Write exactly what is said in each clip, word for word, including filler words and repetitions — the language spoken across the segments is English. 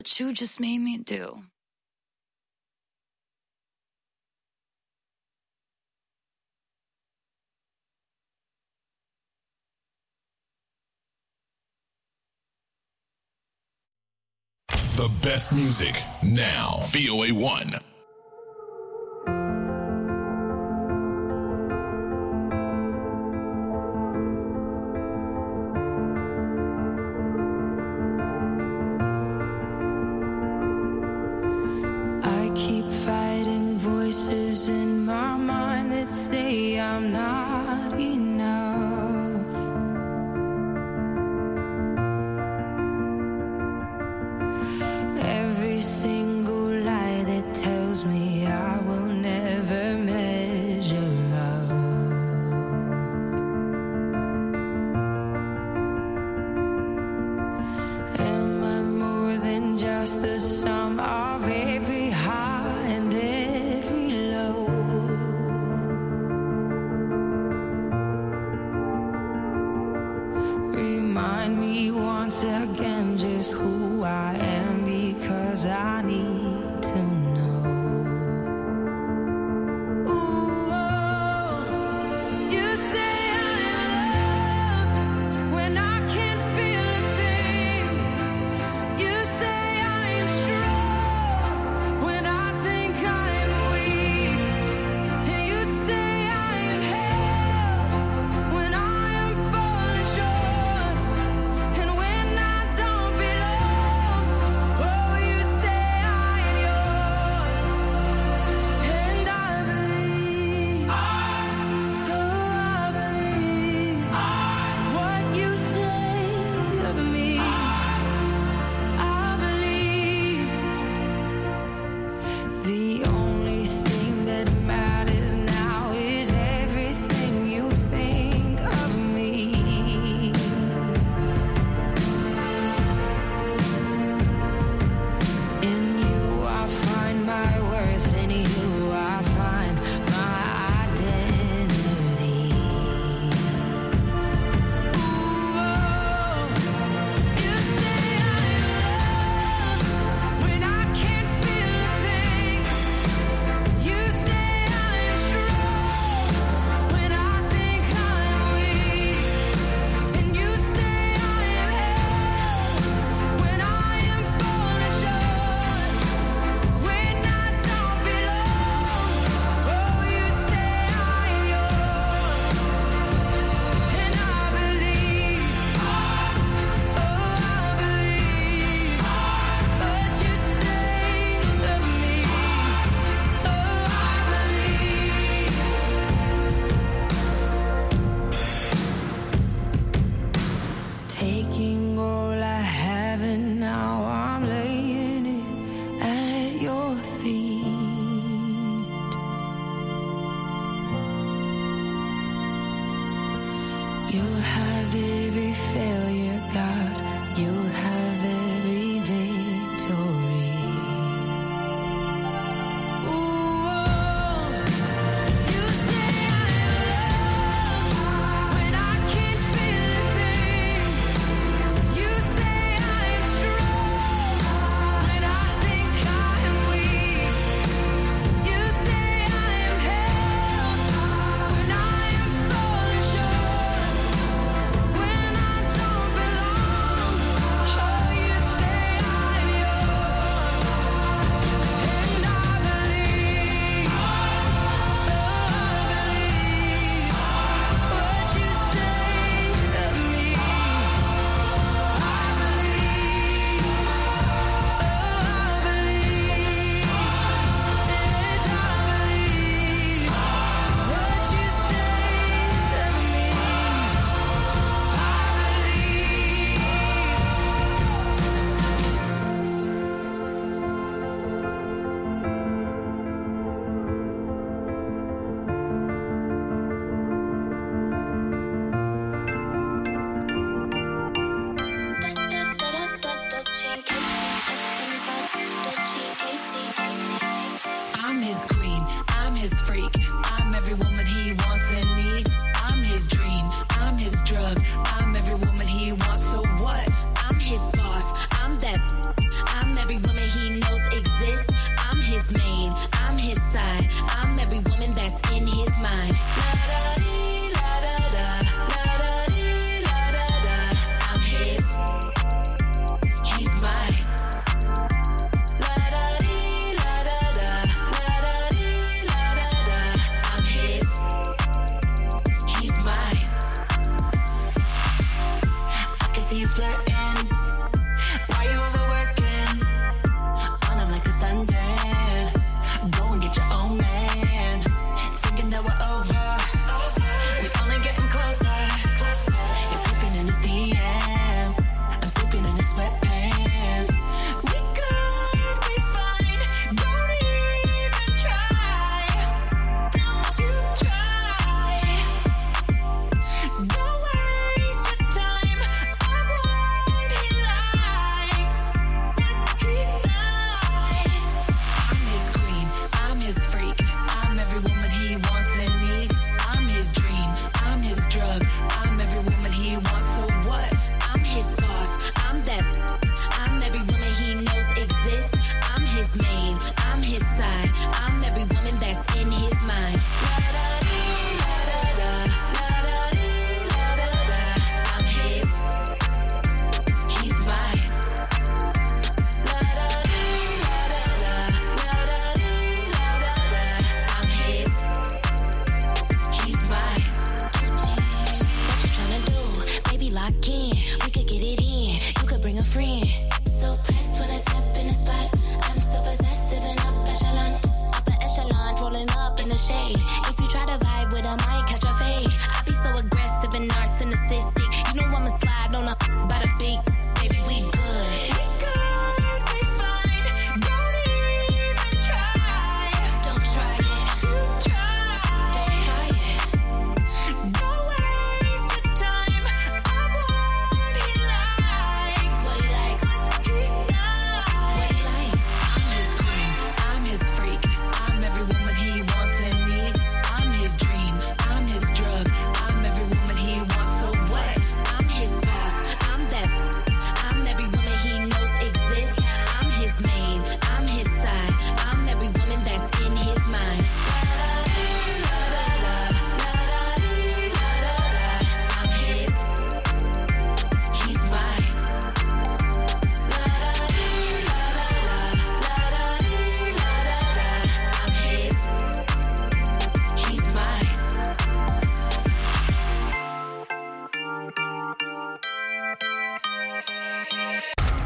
what you just made me do. The best music now. V O A one. I keep fighting voices in my mind that say I'm not enough. Every single lie that tells me I will never measure up. Am I more than just the sum of every high and every low? Remind me once again just who I am, because I need to know. Ooh, oh, you say I'm loved when I can't feel a thing. You say I'm strong when I think I'm weak. And you say I am held when I am falling short. And when I don't belong, oh, you say I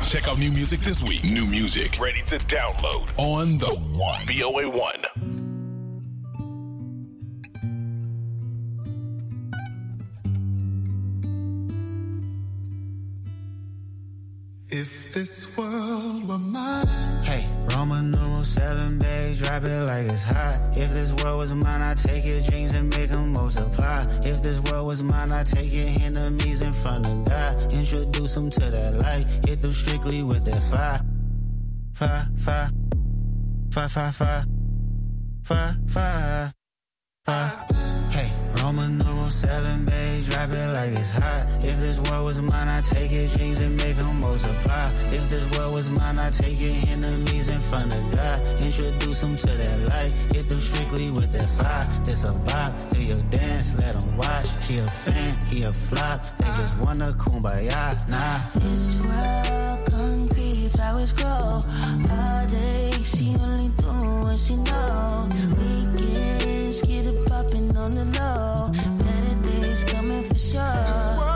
Check out new music this week. New music ready to download on The One. V O A one. If this world were mine. Hey, Roman numeral seven, babe, drop it like it's hot. If this world was mine, I'd take your dreams and make them multiply. If this world was mine, I'd take your enemies in front of God. Introduce them to that light, hit them strictly with that fire. Fire, fire, fire, fire, fire, fire, fire, fire. Hey, Roman numeral seven, babe, drop it like it's hot. If this world was mine, I'd take your dreams and make them multiply. If this world was mine, I'd take your enemies in front of God. Introduce them to that light, hit them strictly with that fire. This a vibe, do your dance, let them watch. She a fan, he a flop, they just wanna kumbaya, nah. This world concrete, flowers grow all day. She only do what she know. Weekends, get it poppin' on the low. Better days coming for sure.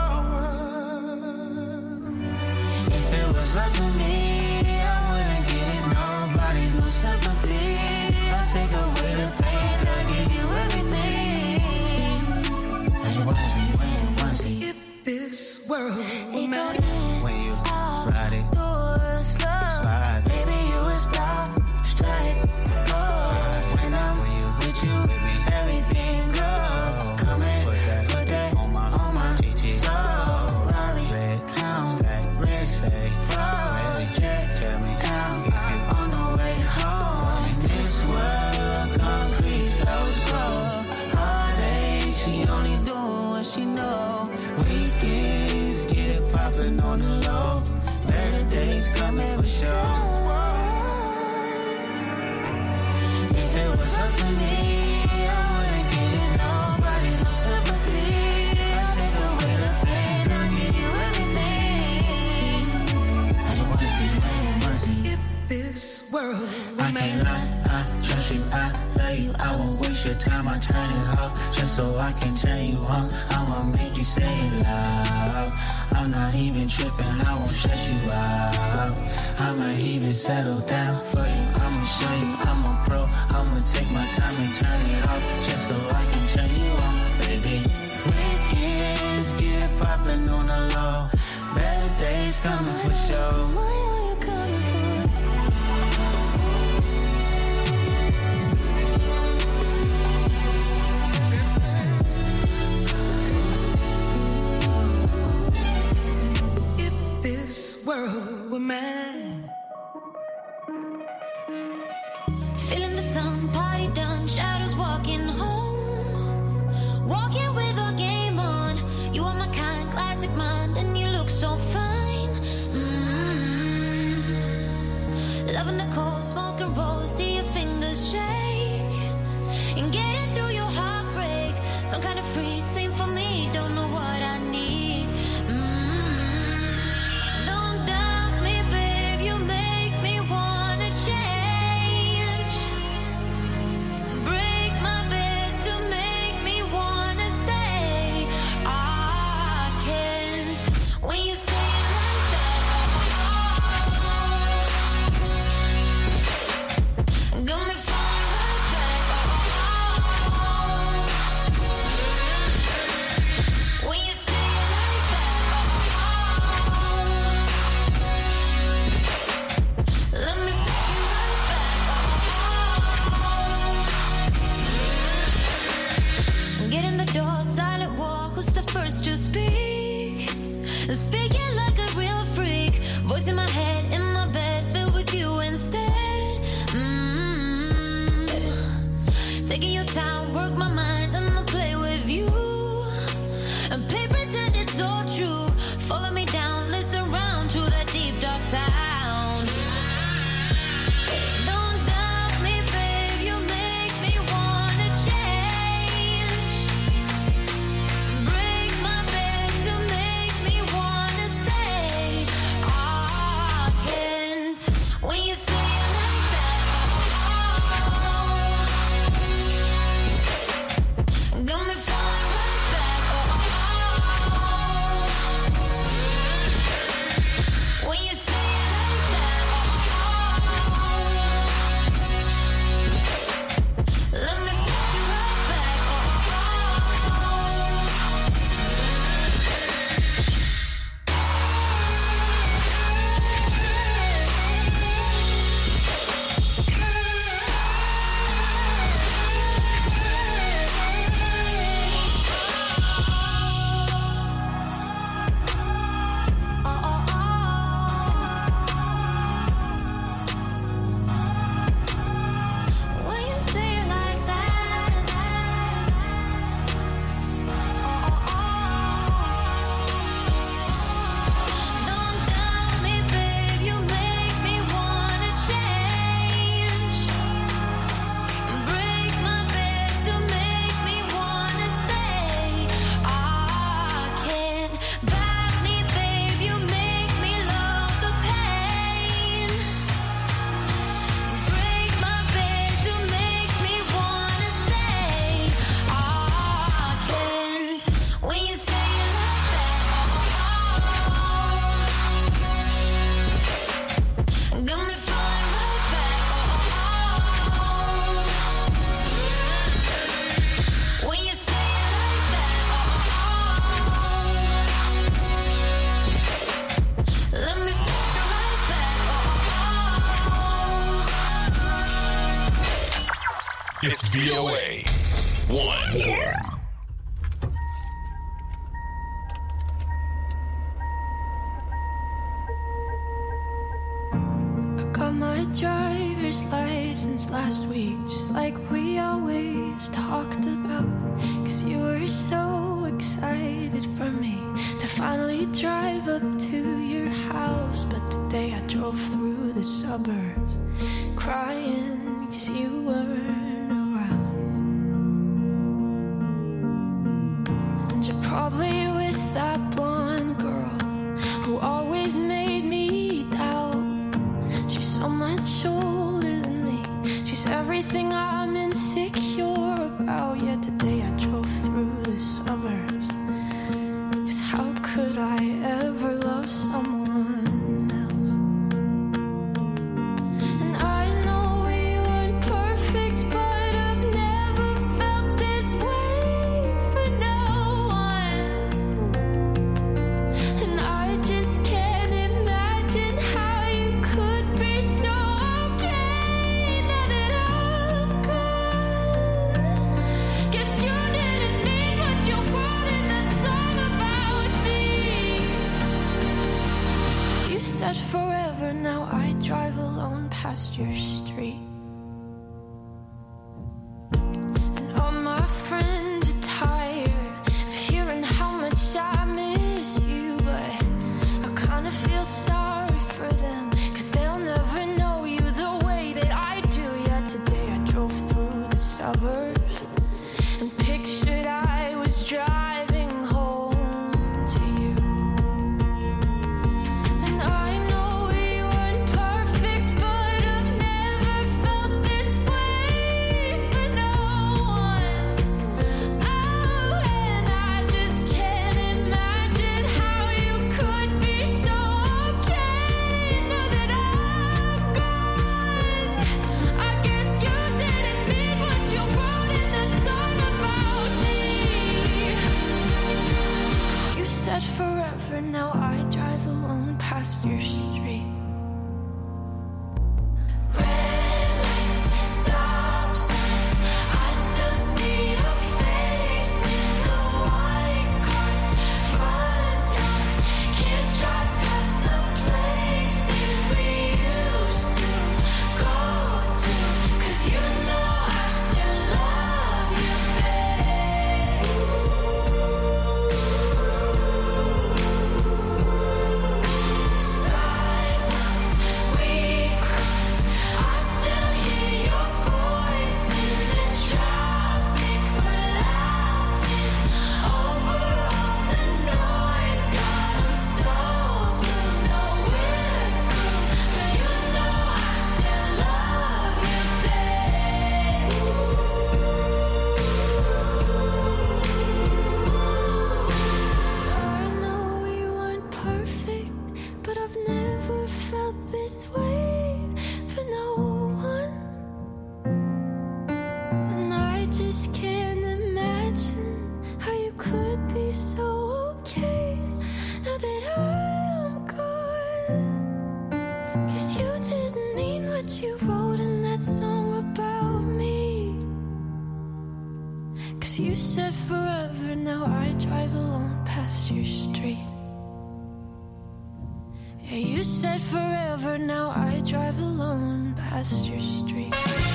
If it was up to me, I wouldn't give it nobody no sympathy. I'll take away the pain, I'll give you everything. I just wanna see, wanna see. If this world were mine. When you ride it, slide. Baby, you would stop, strike, pause. When I'm with you, everything goes. Come in, put that on my, on my soul. Raleigh, red, clown, red, say, always check, tell me down. If you on the way home, in this world, concrete flows grow. All day, she only doing what she know. Weekends, get it poppin' on the low. Better days coming for sure. If it was up to me, I wouldn't give it nobody no sympathy. I take away the pain, I'll give you everything. I just wanna see, wanna see. If this world were I can't lie, I trust you, I love you. I won't waste your time, I turn it off just so I can turn you on. I'ma make you say it loud. I'm not even tripping, I won't stress you out. I might even settle down for you. I'ma show you I'm a pro. I'ma take my time and turn it off just so I can turn you on, baby. Weekends, get it poppin' on the low. Better days coming for sure. What are you coming for? World were mine. Feeling the sun, party done, shadows walking home. Walking with our game on. You are my kind, classic mind, and you look so fine. Mm-hmm. Loving the cold, smoking rolls, see your fingers shake. And getting through your heartbreak. Some kind of free, same for me, don't know what I need. Got me falling It's V O A one. Got my driver's license last week, just like we always talked about. Cause you were so excited for me to finally drive up to your house. But today I drove through the suburbs crying cause you weren't around. And you're probably with that blonde girl who always made me doubt. She's so much older than me. She's everything I'm insecure about. Yet today I drove through the suburbs. Cause how could I ever love someone else? And I know we weren't perfect, but I've never felt this way for no one. And I just can't imagine how you could be so okay now that I'm gone. Guess you didn't mean what you wrote in that song about me. 'Cause you said forever, now I drive alone past your street. And all my friends are tired of hearing how much I miss you, but I kinda feel sorry for them, cause they'll never know you the way that I do. Yet today I drove through the suburbs and pictured I was driving home to you. And I know we weren't perfect, but I've never felt this way for no one. Oh, and I just can't imagine how you could be so okay now that I'm gone. I guess you didn't mean what you wrote in that song about me. 'Cause you said forever, now I drive alone past your street. Red lights, stop signs, I still see your face in the white cars, front yards. Can't drive past the places we used to go to, 'cause you know I still love you, babe. Sidewalks we cross, I still hear your voice in the traffic. We're laughing over all the noise. God, I'm so blue, no we're through, but you know I still love you, babe. I know we weren't perfect, but I've never felt this way for no one. And I just can't imagine how you could be so okay now that I'm gone. 'Cause you didn't mean what you wrote in that song about me. 'Cause you said forever, now I drive alone past your street. Yeah, you said forever, now I drive alone past your street.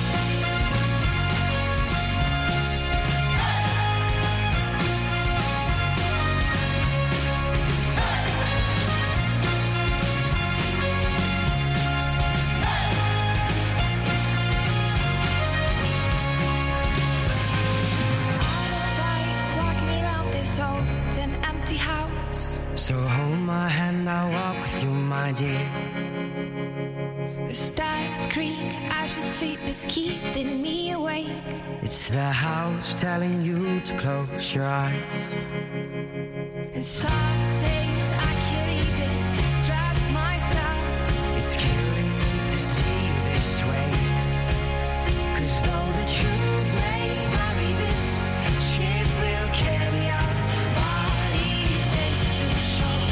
Walking around this old and empty house. So hold my hand, I'll walk with you, my dear. The stars creak, I should sleep, it's keeping me awake. It's the house telling you to close your eyes. And some days I can't even trust myself. It's killing me to see you this way. 'Cause though the truth may vary, this ship will carry our bodies safe to shore.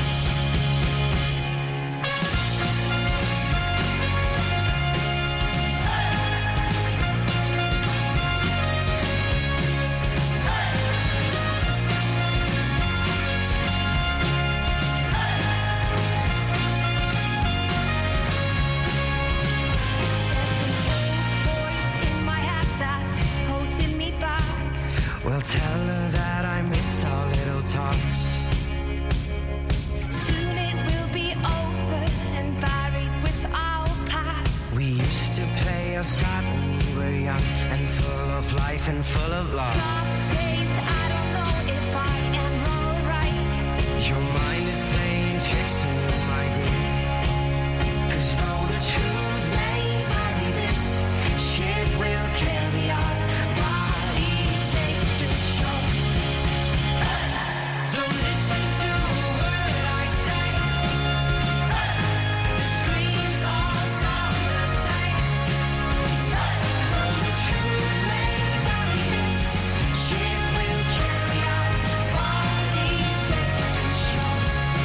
tell her that I miss our little talks. Soon it will be over and buried with our past. We used to play outside when we were young and full of life and full of love. Some days I don't know if I am alright. Your mind is playing tricks on you, my dear. 'Cause though the truth may vary, this ship will carry our bodies safe to shore. Don't listen to a word I say. The screams all sound the same. Though the truth may vary, this ship will carry our bodies safe to shore.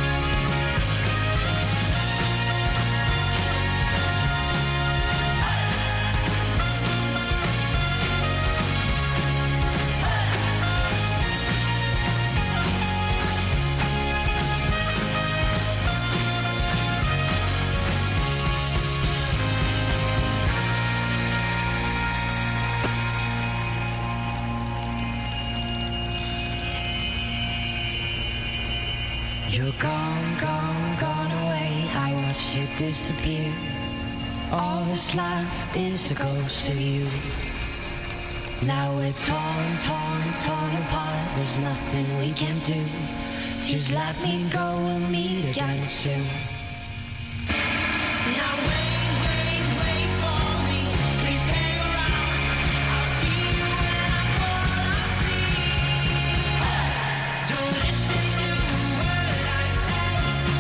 You're gone, gone, gone away. I watched you disappear. All that's left is a ghost of you. Now we're torn, torn, torn apart. There's nothing we can do. Just let me go, we'll meet again soon. Now wait, wait, wait for me. Please hang around. I'll see you when I fall asleep. Don't listen to a word I say.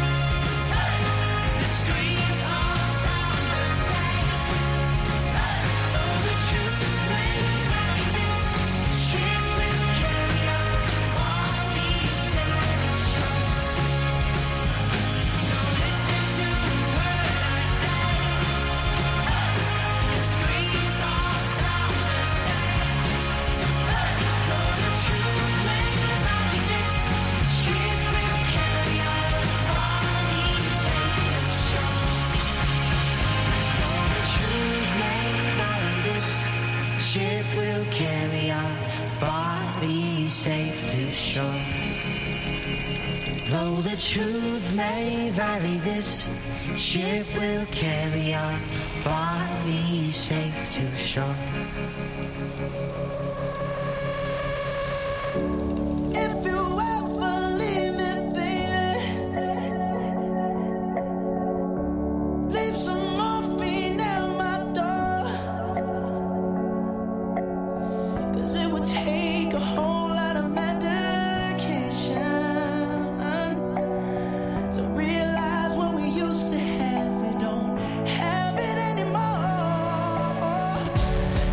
The screams all sound the same. Though the truth may vary, this ship will carry our bodies safe to shore. Don't listen to a word I say. The screams all sound the same. Though the truth may vary, this ship will carry our bodies safe to shore. Though the truth may vary, this ship will carry our bodies safe to shore. Though the truth may vary, this ship will carry our bodies safe to shore. If you ever leave me, baby, leave some morphine at my door. 'Cause it would take a whole lot of medication to realize what we used to have. We don't have it anymore.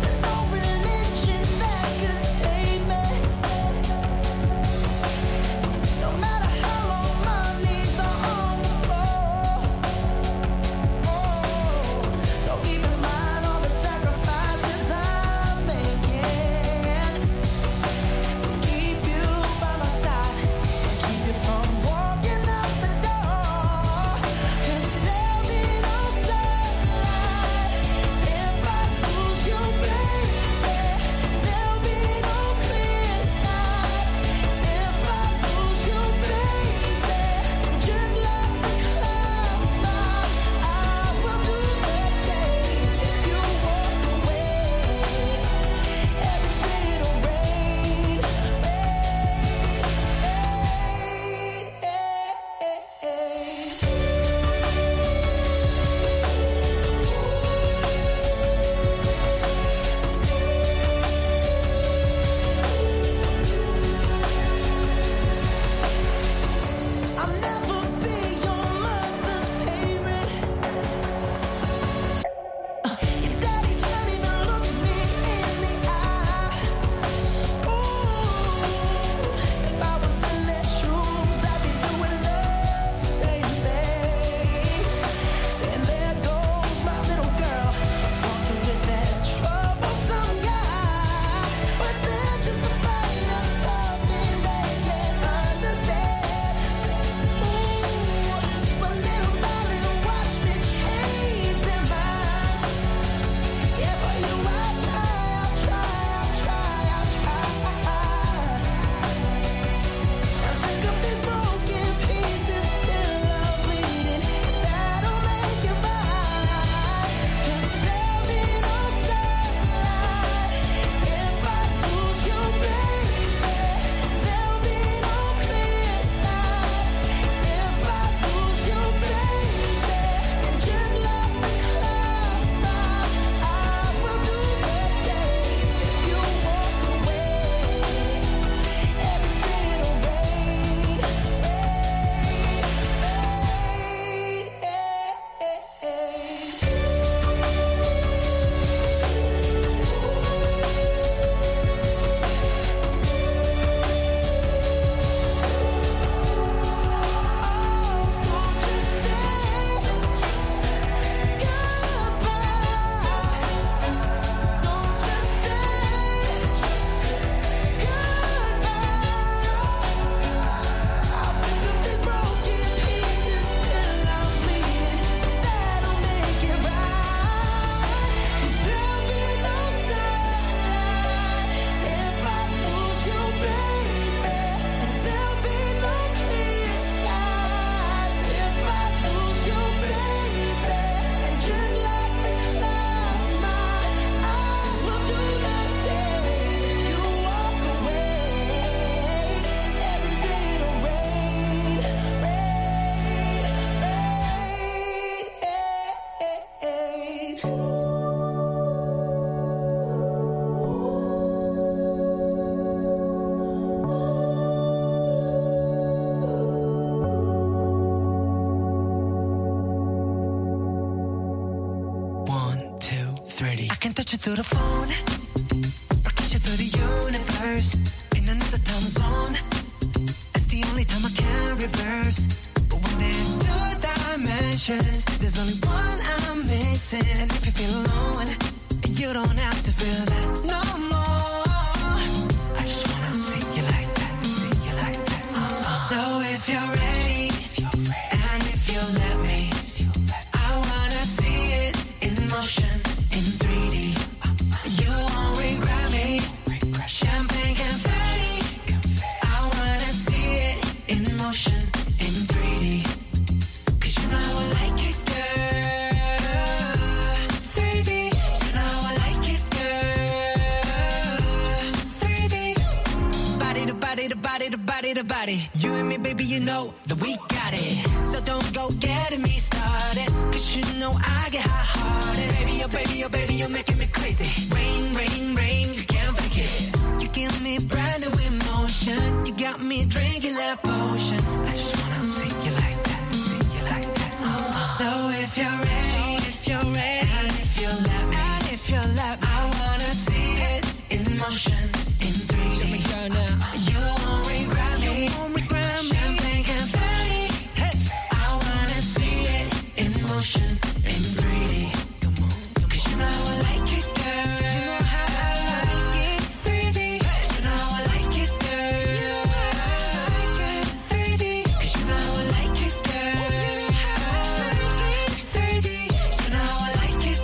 three D. I can touch you through the phone, or kiss you through the universe. In another time zone, it's the only time I can reverse. But when there's two dimensions, there's only one I'm missing. And if you feel alone, you don't have to feel that no more. I just wanna see you like that, see you like that. Uh-uh. So if you're ready, and if you let me, I wanna see it in motion, in three D. You won't regret me. Champagne confetti. I wanna see it in motion, in three D. Cause you know I like it, girl. three D. You know I like it, girl. three D. Body to body to body to body to body. You and me, baby, you know that we got it. So don't go getting me started. Cause you know I get hot-hearted. Baby, oh baby, oh baby, you're making me crazy. Rain, rain, rain, you can't fake it. You give me brand new emotion. You got me drinking that potion. I just wanna see you like that, see you like that. Uh-uh. So if you're ready, if you're ready, and if you let me, and if you let me, I wanna see it in motion, in three D. You won't regret me. You won't regret me. Champagne confetti. Hey. I wanna see it in motion, in three D. Come on, cause you know I like it, girl. You know how I like it, three D. You know I like it, girl. You know how I like it, three D. Cause you know I like it, girl. You know how I like it, three D. You know I like it,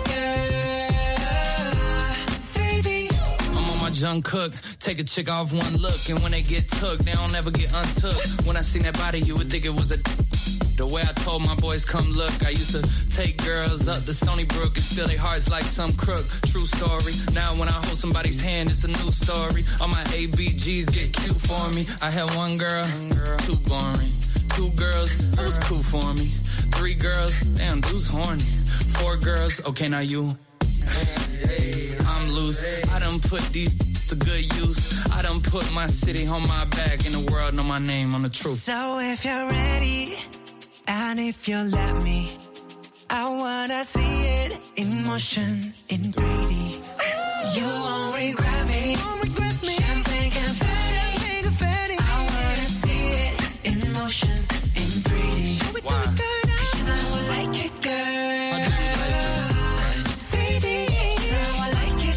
girl. three D. I'm on my junk cook. Take a chick off one look, and when they get took, they don't ever get untook. When I seen that body, you would think it was a. The way I told my boys, come look. I used to take girls up the Stony Brook and steal their hearts like some crook. True story. Now when I hold somebody's hand, it's a new story. All my A B Gs get cute for me. I had one girl, too boring. Two girls, that was cool for me. Three girls, damn, dude's horny. Four girls, okay, now you. I'm loose. I done put these to good use. I done put my city on my back, and the world know my name on the truth. So if you're ready, and if you let me, I wanna see it in motion, in three D. You won't regret me. Champagne confetti. I wanna see it in motion, in three D. Why? Cause you know I like it, girl. three D. You know I like it,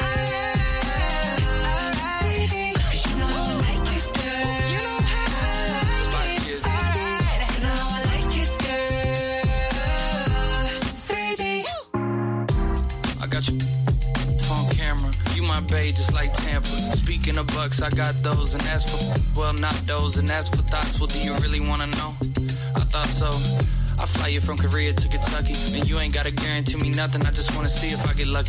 girl. three D. Cause you know I like it, girl. You know how I like it. Alright. You know I like it, girl. three D. I got your phone camera. You my bae just like Tampa. Speaking of bucks, I got those, and that's for, well, not those, and that's for thoughts. Well, do you really want to know? I thought so. I fly you from Korea to Kentucky, and you ain't gotta guarantee me nothing. I just wanna see if I get lucky.